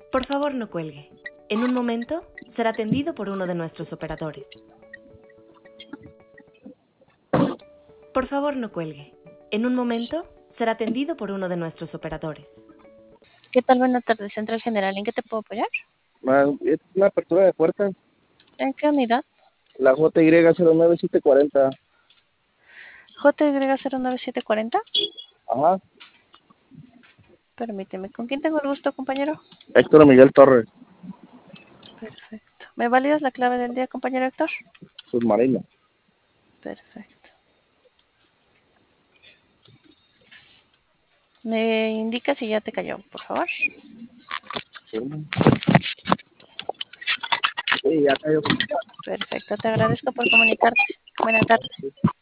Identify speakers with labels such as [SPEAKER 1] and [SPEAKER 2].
[SPEAKER 1] Por favor, no cuelgue. En un momento será atendido por uno de nuestros operadores. Por favor, no cuelgue. En un momento será atendido por uno de nuestros operadores.
[SPEAKER 2] ¿Qué tal? Buenas tardes, Central General. ¿En qué te puedo apoyar?
[SPEAKER 3] Es una apertura de puertas.
[SPEAKER 2] ¿En qué unidad?
[SPEAKER 3] La JY09740.
[SPEAKER 2] JY09740.
[SPEAKER 3] Ajá.
[SPEAKER 2] Permíteme. ¿Con quién tengo el gusto, compañero?
[SPEAKER 3] Héctor Miguel Torres.
[SPEAKER 2] Perfecto. ¿Me validas la clave del día, compañero Héctor?
[SPEAKER 3] Submarino.
[SPEAKER 2] Perfecto. ¿Me indica si ya te cayó, por favor?
[SPEAKER 3] Sí, ya cayó.
[SPEAKER 2] Perfecto. Te agradezco por comunicarte. Buenas tardes.